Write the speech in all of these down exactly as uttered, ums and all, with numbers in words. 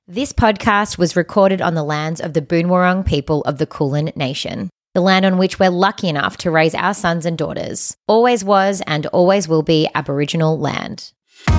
This podcast was recorded on the lands of the Boonwurrung people of the Kulin Nation, the land on which we're lucky enough to raise our sons and daughters. Always was and always will be Aboriginal land.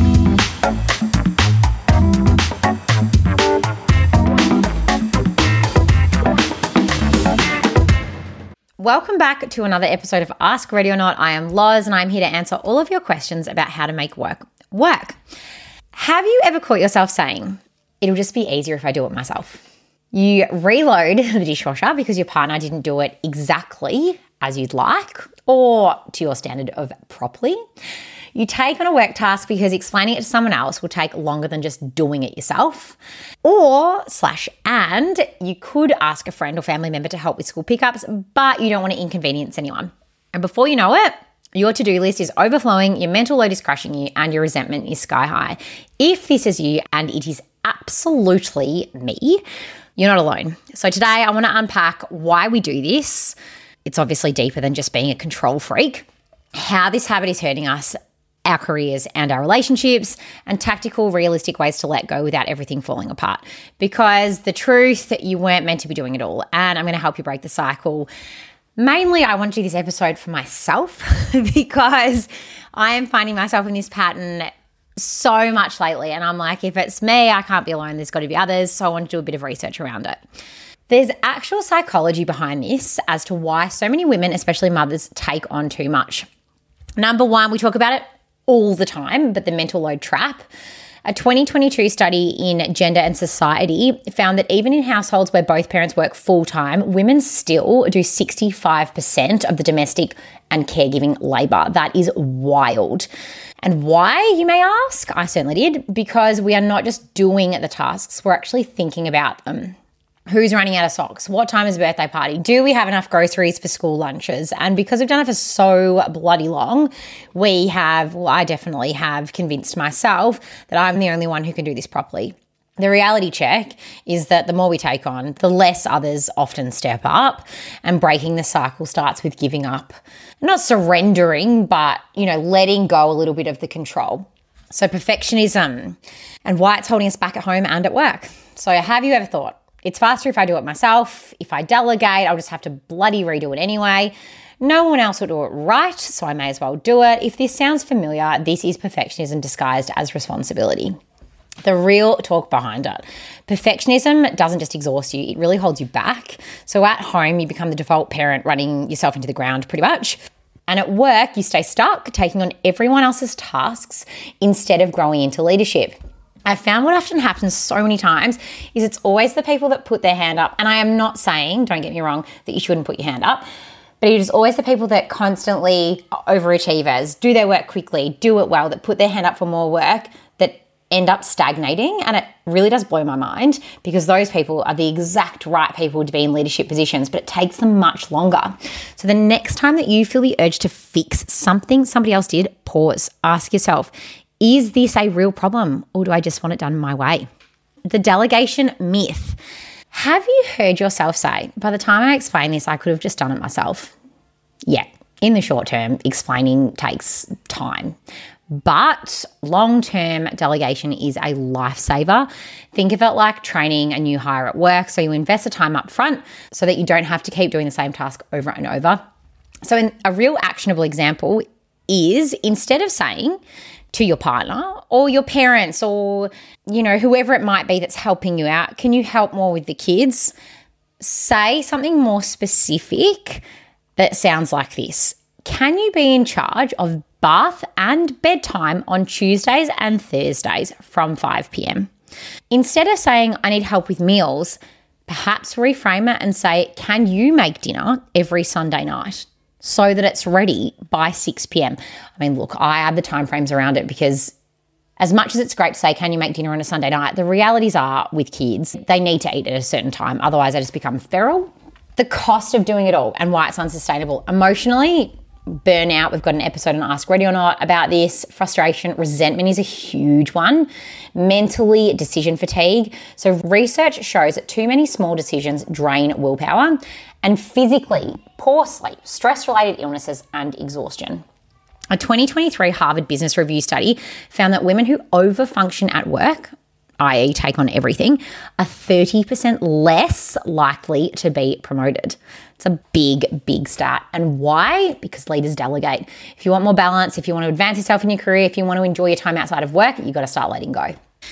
Welcome back to another episode of Ask Ready or Not. I am Loz and I'm here to answer all of your questions about how to make work work. Have you ever caught yourself saying, it'll just be easier if I do it myself? You reload the dishwasher because your partner didn't do it exactly as you'd like or to your standard of properly. You take on a work task because explaining it to someone else will take longer than just doing it yourself. Or, slash, and you could ask a friend or family member to help with school pickups, but you don't want to inconvenience anyone. And before you know it, your to-do list is overflowing, your mental load is crushing you, and your resentment is sky high. If this is you, and it is absolutely me, you're not alone. So today I want to unpack why we do this. It's obviously deeper than just being a control freak, how this habit is hurting us, our careers and our relationships, and tactical, realistic ways to let go without everything falling apart. Because the truth, you weren't meant to be doing it all, and I'm going to help you break the cycle. Mainly, I want to do this episode for myself because I am finding myself in this pattern so much lately. And I'm like, if it's me, I can't be alone. There's got to be others. So I want to do a bit of research around it. There's actual psychology behind this as to why so many women, especially mothers, take on too much. Number one, we talk about it all the time, but the mental load trap. A twenty twenty-two study in Gender and Society found that even in households where both parents work full-time, women still do sixty-five percent of the domestic and caregiving labour. That is wild. And why, you may ask? I certainly did. Because we are not just doing the tasks, we're actually thinking about them. Who's running out of socks? What time is a birthday party? Do we have enough groceries for school lunches? And because we've done it for so bloody long, we have, well, I definitely have convinced myself that I'm the only one who can do this properly. The reality check is that the more we take on, the less others often step up, and breaking the cycle starts with giving up. Not surrendering, but, you know, letting go a little bit of the control. So perfectionism and why it's holding us back at home and at work. So have you ever thought, it's faster if I do it myself. If I delegate, I'll just have to bloody redo it anyway. No one else will do it right, so I may as well do it. If this sounds familiar, this is perfectionism disguised as responsibility. The real talk behind it. Perfectionism doesn't just exhaust you, it really holds you back. So at home, you become the default parent running yourself into the ground pretty much. And at work, you stay stuck, taking on everyone else's tasks instead of growing into leadership. I've found what often happens so many times is it's always the people that put their hand up. And I am not saying, don't get me wrong, that you shouldn't put your hand up, but it is always the people that constantly overachievers, do their work quickly, do it well, that put their hand up for more work, that end up stagnating. And it really does blow my mind because those people are the exact right people to be in leadership positions, but it takes them much longer. So the next time that you feel the urge to fix something somebody else did, pause, ask yourself, is this a real problem or do I just want it done my way? The delegation myth. Have you heard yourself say, by the time I explain this, I could have just done it myself? Yeah, in the short term, explaining takes time. But long-term delegation is a lifesaver. Think of it like training a new hire at work. So you invest the time up front so that you don't have to keep doing the same task over and over. So in a real actionable example is instead of saying to your partner or your parents or, you know, whoever it might be that's helping you out, can you help more with the kids? Say something more specific that sounds like this. Can you be in charge of bath and bedtime on Tuesdays and Thursdays from five p.m? Instead of saying, I need help with meals, perhaps reframe it and say, can you make dinner every Sunday night so that it's ready by six p.m? I mean, look, I add the timeframes around it because as much as it's great to say, can you make dinner on a Sunday night? The realities are with kids, they need to eat at a certain time. Otherwise, they just become feral. The cost of doing it all and why it's unsustainable. Emotionally, burnout. We've got an episode on Ask Ready or Not about this. Frustration, resentment is a huge one. Mentally, decision fatigue. So research shows that too many small decisions drain willpower. And physically, poor sleep, stress-related illnesses and exhaustion. A twenty twenty-three Harvard Business Review study found that women who overfunction at work, that is take on everything, are thirty percent less likely to be promoted. It's a big, big stat. And why? Because leaders delegate. If you want more balance, if you want to advance yourself in your career, if you want to enjoy your time outside of work, you've got to start letting go.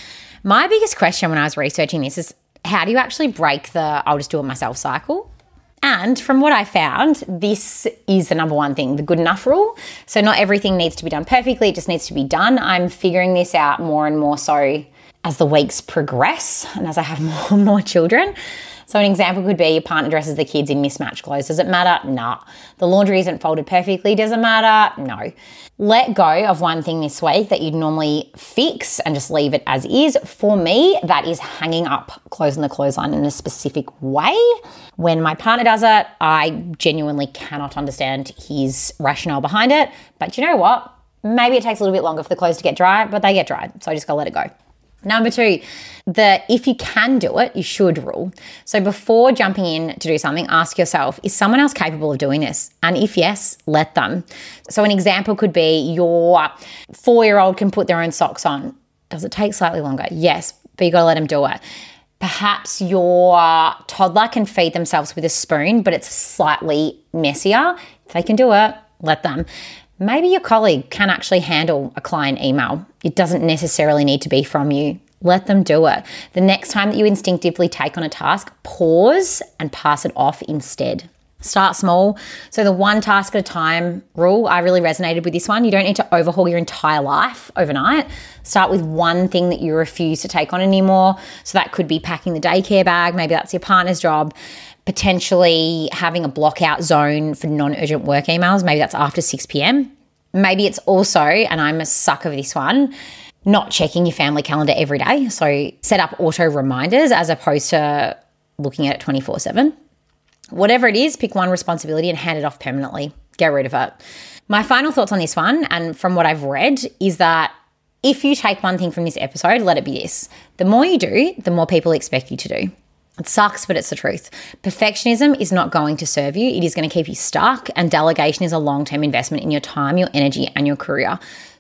My biggest question when I was researching this is, how do you actually break the I'll just do it myself cycle? And from what I found, this is the number one thing, the good enough rule. So not everything needs to be done perfectly, it just needs to be done. I'm figuring this out more and more so as the weeks progress and as I have more and more children. So an example could be your partner dresses the kids in mismatched clothes. Does it matter? Nah. The laundry isn't folded perfectly. Does it matter? No. Let go of one thing this week that you'd normally fix and just leave it as is. For me, that is hanging up clothes on the clothesline in a specific way. When my partner does it, I genuinely cannot understand his rationale behind it. But you know what? Maybe it takes a little bit longer for the clothes to get dry, but they get dry. So I just gotta let it go. Number two, the if you can do it, you should rule. So before jumping in to do something, ask yourself, is someone else capable of doing this? And if yes, let them. So an example could be your four-year-old can put their own socks on. Does it take slightly longer? Yes, but you got to let them do it. Perhaps your toddler can feed themselves with a spoon, but it's slightly messier. If they can do it, let them. Maybe your colleague can actually handle a client email. It doesn't necessarily need to be from you. Let them do it. The next time that you instinctively take on a task, pause and pass it off instead. Start small. So the one task at a time rule, I really resonated with this one. You don't need to overhaul your entire life overnight. Start with one thing that you refuse to take on anymore. So that could be packing the daycare bag. Maybe that's your partner's job. Potentially having a block out zone for non-urgent work emails. Maybe that's after six p.m. Maybe it's also, and I'm a sucker for this one, not checking your family calendar every day. So set up auto reminders as opposed to looking at it twenty-four seven. Whatever it is, pick one responsibility and hand it off permanently. Get rid of it. My final thoughts on this one, and from what I've read, is that if you take one thing from this episode, let it be this. The more you do, the more people expect you to do. It sucks, but it's the truth. Perfectionism is not going to serve you. It is going to keep you stuck, and delegation is a long-term investment in your time, your energy, and your career.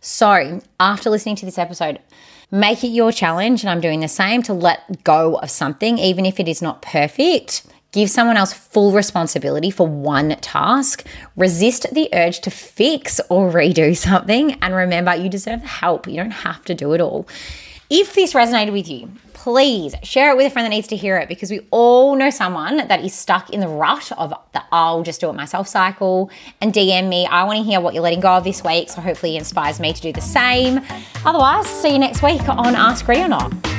So after listening to this episode, make it your challenge, and I'm doing the same, to let go of something, even if it is not perfect. Give someone else full responsibility for one task. Resist the urge to fix or redo something. And remember, you deserve help. You don't have to do it all. If this resonated with you, please share it with a friend that needs to hear it, because we all know someone that is stuck in the rut of the I'll just do it myself cycle, and D M me. I want to hear what you're letting go of this week, so hopefully it inspires me to do the same. Otherwise, see you next week on Ask Ready or Not.